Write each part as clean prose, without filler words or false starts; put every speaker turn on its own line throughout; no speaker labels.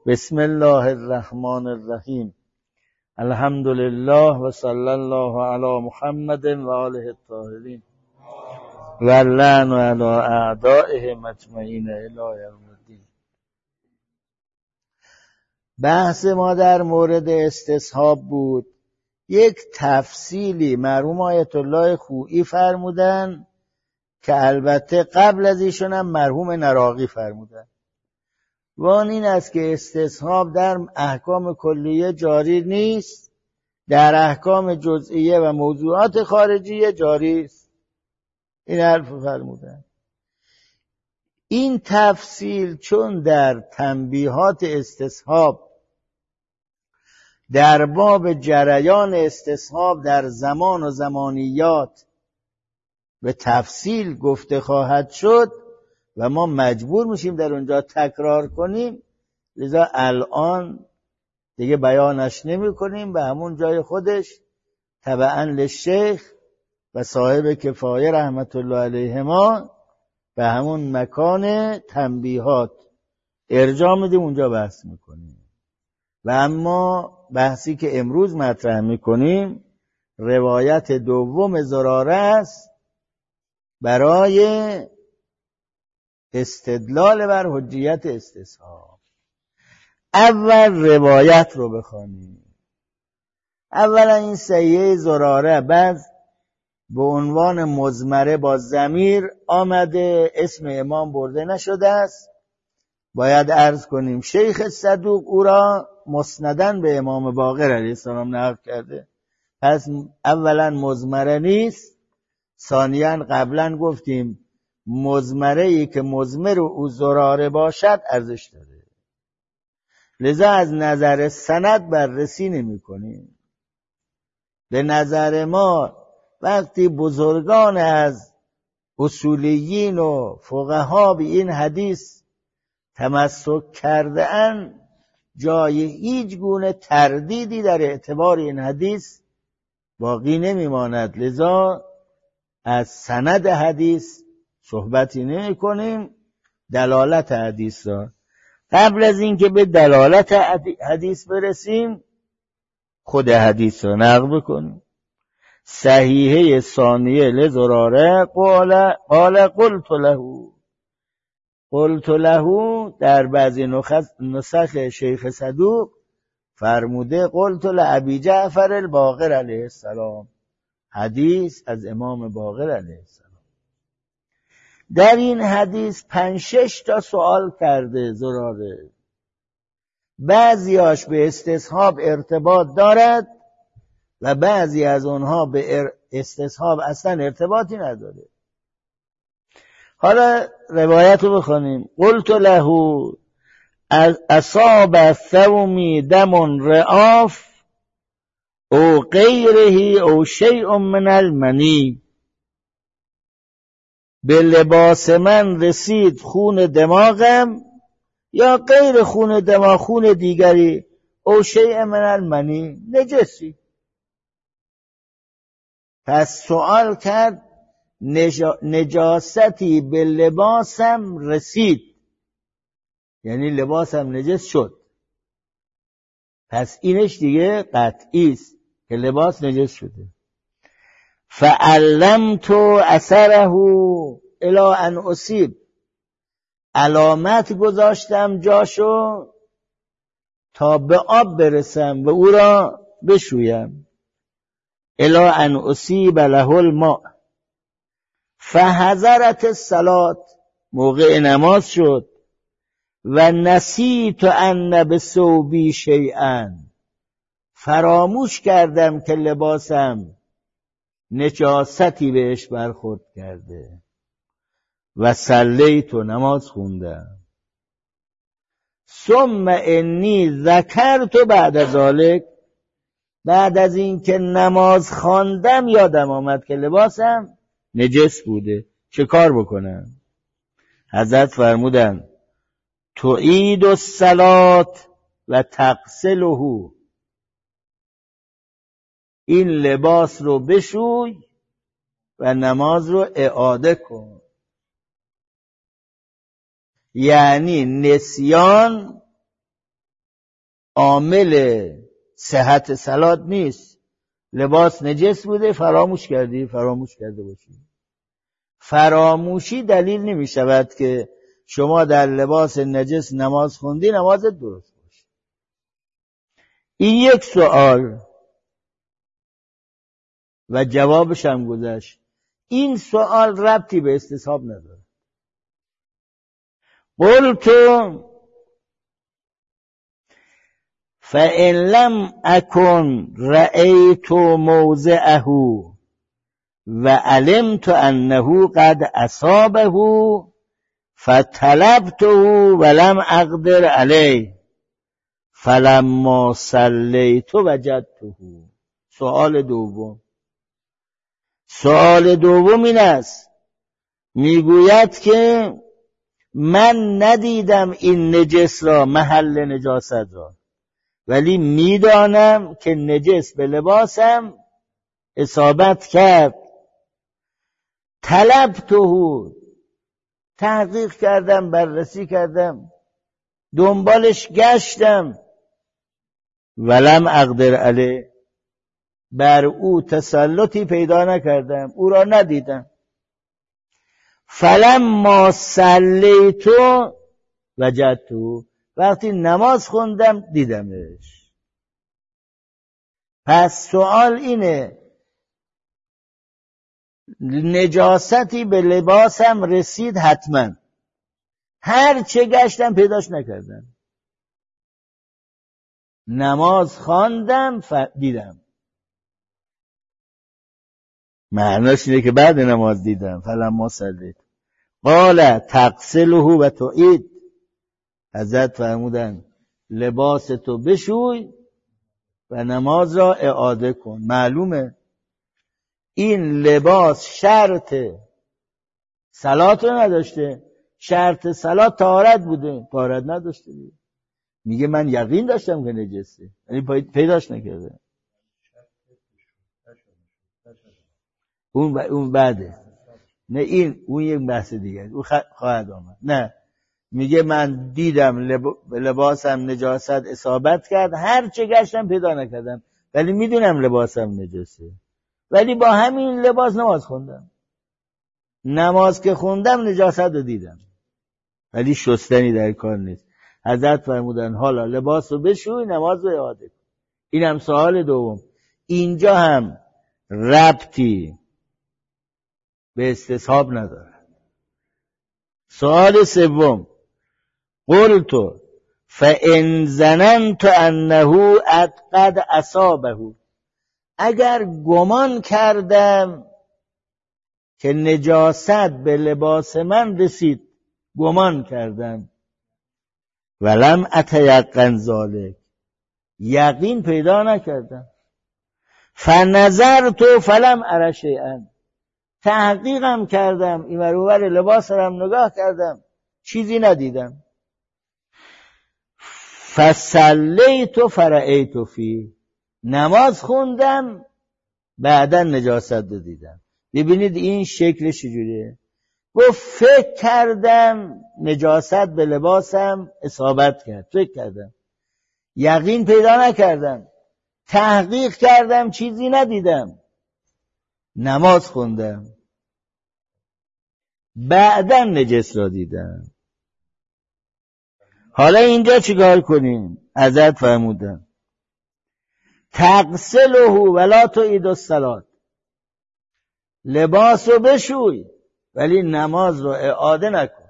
بسم الله الرحمن الرحیم. الحمد لله و صلی الله علی محمد و آله الطاهرین و لعن علی اعدائهم اجمعین الی یوم الدین. بحث ما در مورد استصحاب بود. یک تفصیلی مرحوم آیت الله خویی فرمودن که البته قبل از ایشون هم مرحوم نراقی فرمودن. و آن این است که استصحاب در احکام کلیه جاری نیست، در احکام جزئیه و موضوعات خارجیه جاری است. این حرف فرمودن. این تفصیل چون در تنبیهات استصحاب در باب جریان استصحاب در زمان و زمانیات به تفصیل گفته خواهد شد و ما مجبور میشیم در اونجا تکرار کنیم، لذا الان دیگه بیانش نمی کنیم، به همون جای خودش تبعاً للشیخ و صاحب کفایه رحمت الله علیهما به همون مکان تنبیهات ارجاع میدیم، اونجا بحث میکنیم. و اما بحثی که امروز مطرح میکنیم روایت دوم زراره است برای استدلال بر حجیت استصحاب. اول روایت رو بخوانیم. اولا این صحیحه زراره بعد به عنوان مضمره با ضمیر آمده، اسم امام برده نشده است. باید عرض کنیم شیخ صدوق او را مسندن به امام باقر علیه السلام نقل کرده، پس اولا مضمره نیست. ثانیاً قبلا گفتیم مضمره ای که مضمر او زراره باشد ارزش داره، لذا از نظر سند بررسی نمی کنیم. به نظر ما وقتی بزرگان از اصولیین و فقها به این حدیث تمسک کرده اند، جای هیچ گونه تردیدی در اعتبار این حدیث باقی نمی ماند، لذا از سند حدیث صحبتی نمی کنیم، دلالت حدیث را. قبل از اینکه به دلالت حدیث برسیم خود حدیث را نقل بکنیم. صحیحه ثانیه لزراره قال قلت له در بعضی نسخ شیخ صدوق فرموده قلت لابی جعفر الباقر علیه السلام، حدیث از امام باقر علیه السلام. در این حدیث 5-6 تا سوال کرده زراره، بعضیاش به استصحاب ارتباط دارد و بعضی از اونها به استصحاب اصلا ارتباطی نداره. حالا روایت رو بخونیم. قلت له اصاب الثوم دم رعاف او غیره او شیء من المنی، به لباس من رسید خون دماغم یا غیر خون دماغ خون دیگری، او شیء من المنی نجسی. پس سوال کرد نجاستی به لباسم رسید، یعنی لباسم نجس شد، پس اینش دیگه قطعی است که لباس نجس شده. فعلمت اثره الی ان اصیب، علامت گذاشتم جاشو تا به آب برسم و او را بشویم. الی ان اصیب له الماء فحضرت الصلاة، موقع نماز شد. و نسیت ان بثوبی شیئا، فراموش کردم که لباسم نجاستی بهش برخورد کرده. و صلیت، نماز خوندم. ثم انی ذکرت بعد ذلک، بعد از این که نماز خواندم یادم آمد که لباسم نجس بوده، چه کار بکنم؟ حضرت فرمودن تعید الصلاة و تغسله، این لباس رو بشوی و نماز رو اعاده کن. یعنی نسیان عامل صحت صلات نیست. لباس نجس بوده، فراموش کردی، فراموش کرده باشی. فراموشی دلیل نمی شود که شما در لباس نجس نماز خوندی نمازت درست باشه. این یک سوال و جوابش هم گذشت. این سوال ربطی به استصحاب نداره. قلت فإن لم أكن رأيت موضعه وعلمت أنه قد أصابه فطلبته ولم أقدر عليه فلما صليت وجدته. سوال دوم این است، میگوید که من ندیدم این نجس را، محل نجاست را، ولی میدانم که نجس به لباسم اصابت کرد. طلبته، تحقیق کردم، بررسی کردم، دنبالش گشتم، ولم اقدر علیه، بر او تسلطی پیدا نکردم، او را ندیدم. فلما صلیتو وجدتو، وقتی نماز خوندم دیدمش. پس سوال اینه، نجاستی به لباسم رسید حتما، هر چه گشتم پیداش نکردم، نماز خواندم دیدم. معناش اینه که بعد نماز دیدم. فلما صلیت قال تغسله و تعید، حضرت فرمودن لباس تو بشوی و نماز را اعاده کن. معلومه این لباس شرط صلات رو نداشته، شرط صلات طهارت بوده، طهارت نداشته. میگه من یقین داشتم که نجسه، یعنی پیداش نکرده. اون بعده، نه این اون یک بحث دیگه، اون خواهد آمد. نه، میگه من دیدم لباسم نجاست اصابت کرد، هر چه گشتم پیدا نکردم، ولی میدونم لباسم نجسه، ولی با همین لباس نماز خوندم. نماز که خوندم نجاست رو دیدم، ولی شستنی در کار نیست. حضرت فرمودن حالا لباس رو بشوی، نماز رو اعاده کن. اینم سوال دوم. اینجا هم ربطی به استصحاب نداره. سوال سوم، قلت فإن ظننت أنه قد أصابه، اگر گمان کردم که نجاست به لباس من رسید، گمان کردم، ولم اتیقن ذلک، یقین پیدا نکردم، فنظرت فلم ار شیئا، تحقیقم کردم، این ور اون ور لباس رو نگاه کردم، چیزی ندیدم. فصلیت فرأیت فی، نماز خوندم، بعدا نجاست رو دیدم. ببینید این شکلش چجوریه. گفت فکر کردم نجاست به لباسم اصابت کرد، فکر کردم، یقین پیدا نکردم، تحقیق کردم، چیزی ندیدم، نماز خوندم، بعدا نجس را دیدم. حالا اینجا چیکار کنیم؟ حضرت فرمودن تغسله ولا تعید الصلاة، لباس رو بشوی ولی نماز رو اعاده نکن.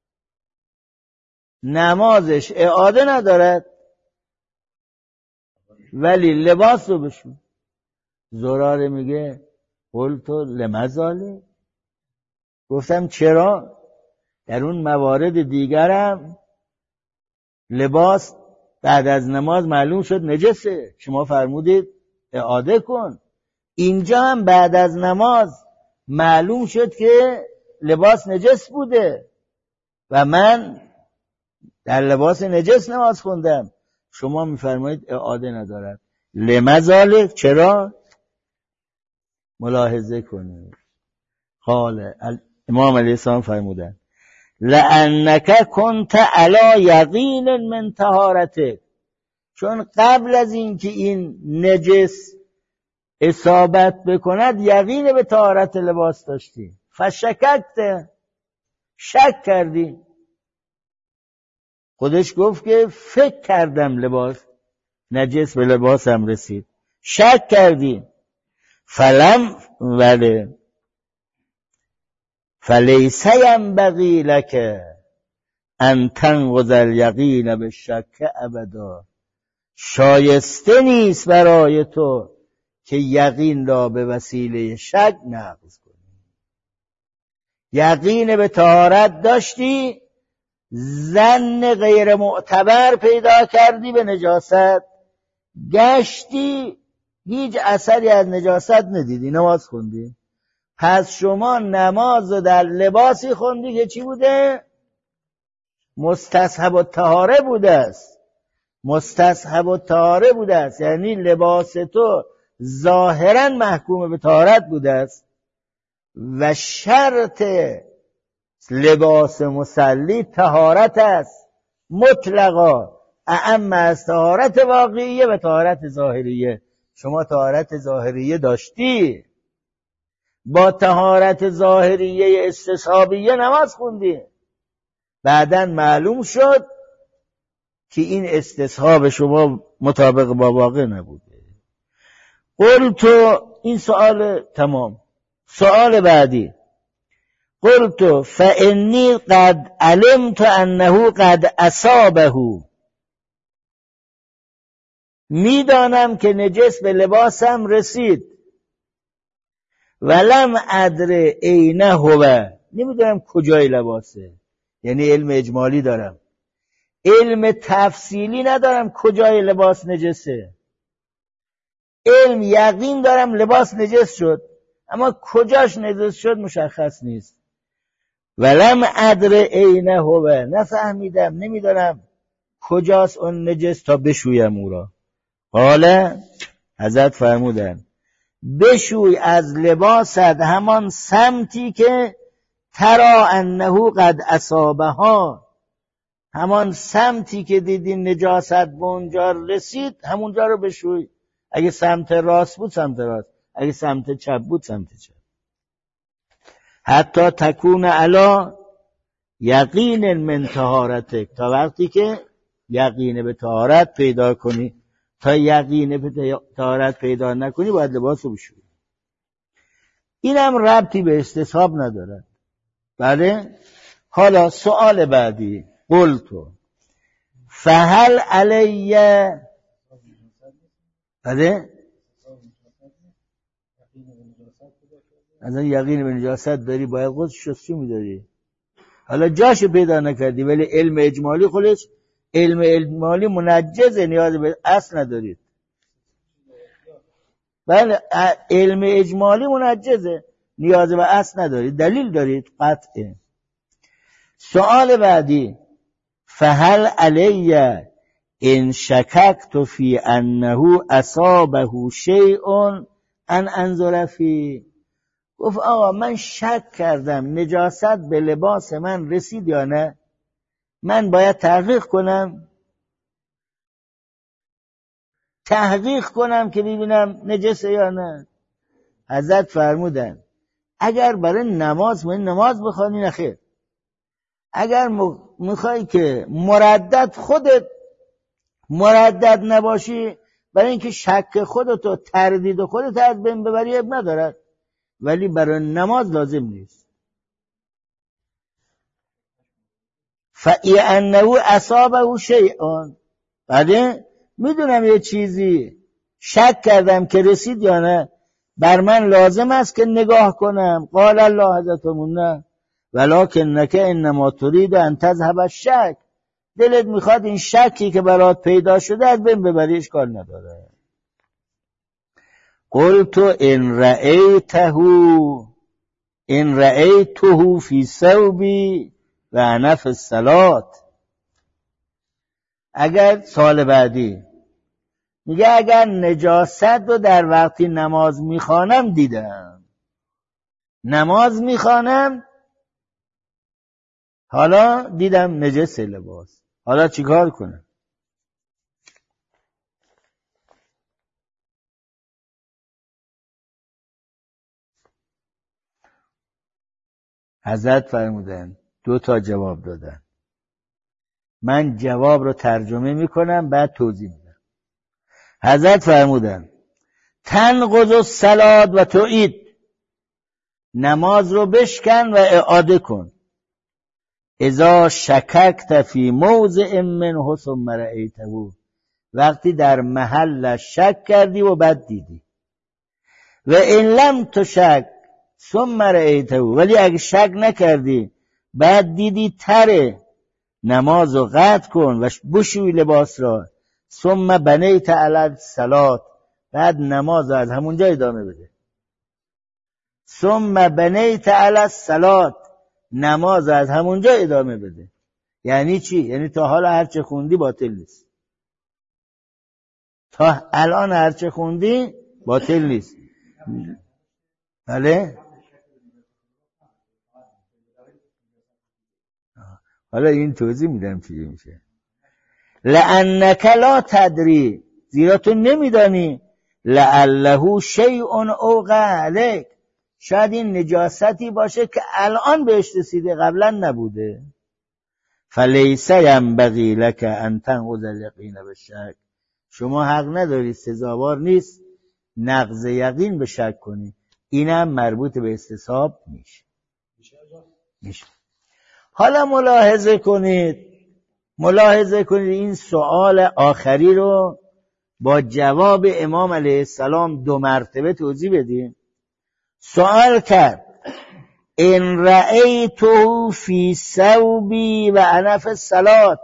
نمازش اعاده ندارد ولی لباس رو بشوی. زراره میگه قلت لما ذلک، گفتم چرا؟ در اون موارد دیگرم لباس بعد از نماز معلوم شد نجسه، شما فرمودید اعاده کن. اینجا هم بعد از نماز معلوم شد که لباس نجس بوده و من در لباس نجس نماز خوندم، شما میفرمایید اعاده ندارد. لما ذلک، چرا؟ ملاحظه کنید. قال امام علیه السلام فرمودن لأنک کنت علی یقین من طهارتک، چون قبل از اینکه این نجس اصابت بکند یقین به طهارت لباس داشتی، فشککت، شک کردی. خودش گفت که فکر کردم لباس نجس به لباسم رسید، شک کردی. فلم ولی فلیس ینبغی لک ان تنقض الیقین بالشک ابدا، شایسته نیست برای تو که یقین را به وسیله شک نقض کنی. یقین به طهارت داشتی، ظن غیر معتبر پیدا کردی به نجاست، گشتی هیچ اثری از نجاست ندیدی، نماز خوندی. پس شما نماز رو در لباسی خوندی که چی بوده؟ مستصحب الطهاره بوده است. مستصحب الطهاره بوده است، یعنی لباس تو ظاهرا محکوم به طهارت بوده است و شرط لباس مصلی طهارت است مطلقا، اعم از طهارت واقعیه و طهارت ظاهریه. شما طهارت ظاهریه داشتی، با طهارت ظاهریه استصحابیه نماز خوندی، بعدن معلوم شد که این استصحاب شما مطابق با واقع نبوده. قلت، این سوال تمام. سوال بعدی، قلت فانی قد علمت انه قد اصابه، میدانم که نجس به لباسم رسید، ولم ادر این هو، نمیدونم کجای لباسه، یعنی علم اجمالی دارم، علم تفصیلی ندارم کجای لباس نجسه. علم یقین دارم لباس نجس شد، اما کجاش نجس شد مشخص نیست. ولم ادر این هو، نفهمیدم، نمیدانم کجاست اون نجس تا بشویم او را. حالا حضرت فرمودن بشوی از لباست همان سمتی که ترا انه قد اصابها، همان سمتی که دیدی نجاست به اونجا رسید همونجا رو بشوی. اگه سمت راست بود سمت راست، اگه سمت چپ بود سمت چپ. حتی تکون علی یقین من طهارتک، تا وقتی که یقین به طهارت پیدا کنی. تا یقین به طهارت پیدا نکنی باید لباس رو بشویی. اینم ربطی به استصحاب نداره. بله. حالا سوال بعدی، قلتو فهل علیه، بله، از این یقین به نجاست داری باید خود شستشو میداری. حالا جاشو پیدا نکردی، ولی علم اجمالی خودش، علم اجمالی منجزه، نیاز به اصل ندارید. بله، علم اجمالی منجزه، نیاز به اصل ندارید، دلیل دارید قطعه. سوال بعدی، فهل علی ان شککت فی انه اصابه شیء ان انظر فی، گفت آقا من شک کردم نجاست به لباس من رسید یا نه، من باید تحقیق کنم که ببینم نجسه یا نه. حضرت فرمودن اگر برای نماز بخوانی نخیر، اگر میخوای که خودت مردد نباشی، برای اینکه شک خودت و تردید خودت از بین ببری اب ندارد، ولی برای نماز لازم نیست. فَإِنَّهُ أَصَابَهُ شَيْءٌ، بعده میدونم یه چیزی شک کردم که رسید یا نه، بر من لازم است که نگاه کنم. قال الله حضرتمون ولکنک انما ترید ان تذهب الشک، دلت میخواد این شکی که برات پیدا شده از بین ببری، اشکال نداره. قلت ان رأیته فی ثوبی و انا فی الصلاة، اگر سال بعدی میگه اگر نجاست رو در وقتی نماز میخوانم دیدم، نماز میخوانم حالا دیدم نجس لباس، حالا چیکار کنم؟ حضرت فرمودن 2 تا جواب دادن. من جواب رو ترجمه میکنم بعد توضیح میدم. حضرت فرمودن تنقض الصلاة و تعید، نماز رو بشکن و اعاده کن. اذا شککت فی موضع منه ثم رأیته، وقتی در محل شک کردی و بعد دیدی. و ان لم تشک ثم رأیته، ولی اگه شک نکردی بعد دیدی تره، نماز رو قطع کن و بشوی لباس را. ثم بنیت علی الصلاة، بعد نماز رو از همونجا ادامه بده. ثم بنیت علی الصلاة، نماز از همونجا ادامه بده. یعنی چی؟ یعنی تا حالا هرچه خوندی باطل نیست. تا الان هرچه خوندی باطل نیست. بله؟ حالا این توضیح میدم چی میشه. لأنک لا تدری، زیرا تو نمیدانی. لعله شیء اوقع علیک، شاید این نجاستی باشه که الان بهش رسیده قبلا نبوده. فلیس ینبغی لک ان تنقض الیقین بالشک، شما حق نداری، سزاوار نیست نقض یقین به شک کنی. اینم مربوط به استصحاب میشه. حالا ملاحظه کنید این سوال آخری رو با جواب امام علیه السلام 2 مرتبه توضیح بدیم. سوال کرد ان رأیته فی ثوبی و انا فی الصلاة،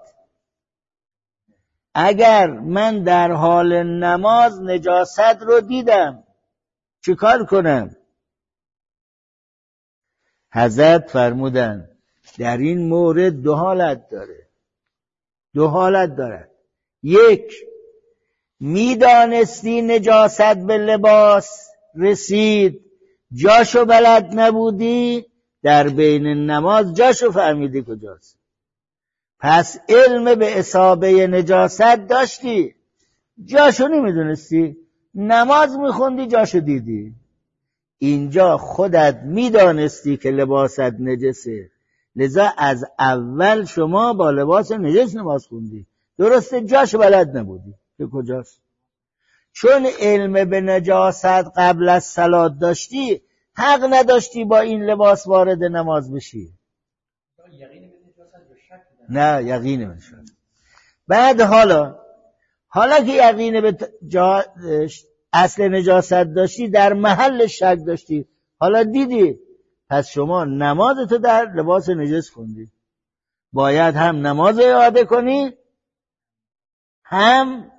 اگر من در حال نماز نجاست رو دیدم چیکار کنم؟ حضرت فرمودن در این مورد 2 حالت داره. 1، میدانستی نجاست به لباس رسید، جاشو بلد نبودی، در بین نماز جاشو فهمیدی کجاست، پس علم به اصابه نجاست داشتی، جاشو نمیدونستی، نماز میخوندی جاشو دیدی. اینجا خودت میدانستی که لباست نجسه، لذا از اول شما با لباس نجس نماز خوندی، درسته جاشو بلد نبودی که کجاست. چون علم به نجاست قبل از صلات داشتی، حق نداشتی با این لباس وارد نماز بشی. نه، یقین به نجاست. بعد حالا که یقین به اصل نجاست داشتی، در محل شک داشتی، حالا دیدی، پس شما نمازتو در لباس نجس خوندی، باید هم نماز رو اعاده کنی هم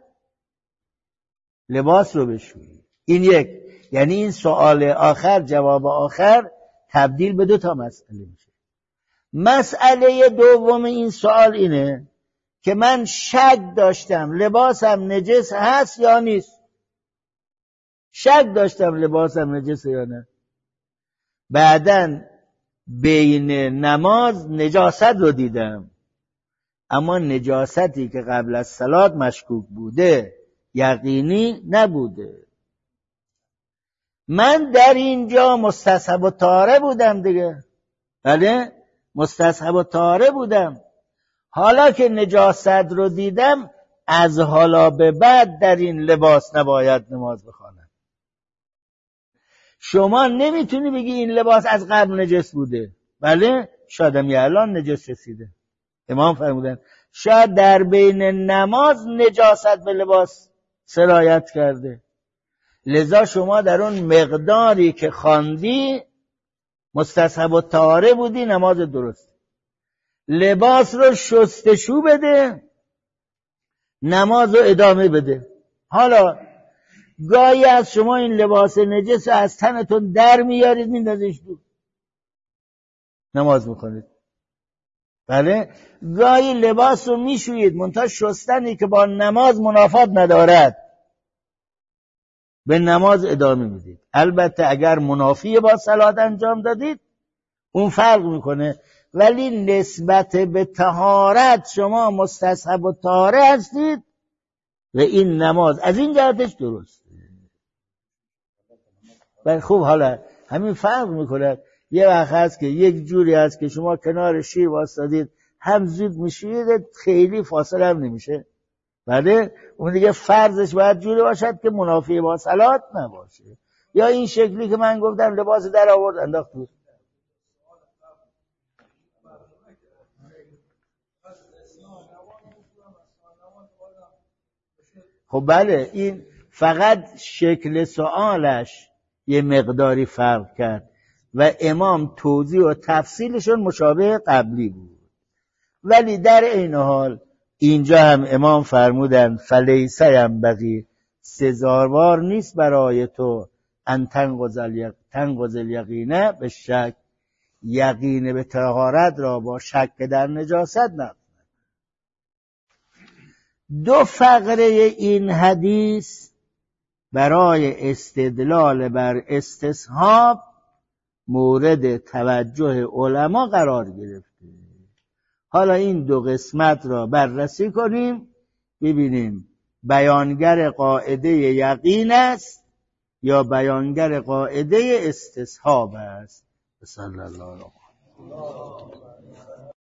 لباس رو بشویی. این 1، یعنی این سوال آخر، جواب آخر تبدیل به 2 تا مسئله میشه. مسئله دوم این سوال اینه که من شک داشتم لباسم نجس هست یا نیست، شک داشتم لباسم نجسه یا نه، بعدن بین نماز نجاست رو دیدم، اما نجاستی که قبل از صلات مشکوک بوده، یقینی نبوده. من در اینجا مستصحب الطهاره بودم دیگه، بله، مستصحب الطهاره بودم. حالا که نجاست رو دیدم، از حالا به بعد در این لباس نباید نماز بخوانم. شما نمیتونی بگی این لباس از قبل نجس بوده، بله، شاید هم الان نجس رسیده. امام فرمودن شاید در بین نماز نجاست به لباس سرایت کرده، لذا شما در اون مقداری که خواندی مستصحب الطهاره بودی، نماز درست. لباس رو شستشو بده، نماز رو ادامه بده. حالا گاهی از شما این لباس نجس از تنتون در میارید میندازیش دور، نماز میکنید. بله، گاهی لباس رو میشویید، منتها شستنی که با نماز منافات ندارد، به نماز ادامه میدید. البته اگر منافی با صلات انجام دادید اون فرق میکنه، ولی نسبت به طهارت شما مستصحب الطهاره هستید و این نماز از این جهتش درست. بله خوب، حالا همین فرق میکنه. یه وقت هست که یک جوری هست که شما کنار شیر واسطادید هم زود میشید، خیلی فاصله هم نمیشه. بله اون دیگه فرضش باید جوری باشد که منافی با صلات نباشه. یا این شکلی که من گفتم لباس در آورد انداخت بود. خب بله این فقط شکل سوالش یه مقداری فرق کرد و امام توضیح و تفصیلشون مشابه قبلی بود، ولی در این حال اینجا هم امام فرمودن فلیس ینبغی، سزاوار نیست برای تو ان تنقض الیقین به شک، یقین به طهارت را با شک در نجاست نکن. دو فقره این حدیث برای استدلال بر استصحاب مورد توجه علما قرار گرفته. حالا این دو قسمت را بررسی کنیم ببینیم بیانگر قاعده یقین است یا بیانگر قاعده استصحاب است. صلی الله علیه و